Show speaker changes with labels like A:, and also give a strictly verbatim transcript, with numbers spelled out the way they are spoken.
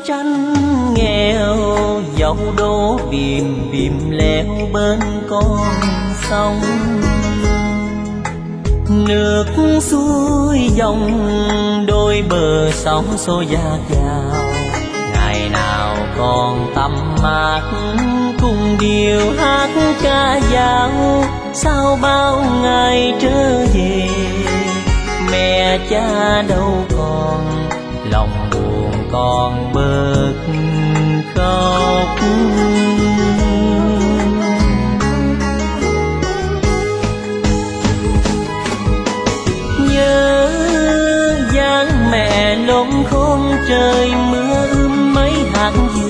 A: tranh nghèo, dẫu đổ bìm bìm leo bên con sông. Nước xuôi dòng đôi bờ sóng xô dạt vào, ngày nào còn tắm mát cùng điều hát ca dao. Sao bao ngày trở về mẹ cha đâu còn, lòng buồn còn bớt khóc. Nhớ dáng mẹ lông khôn trời mưa ướm mấy hạt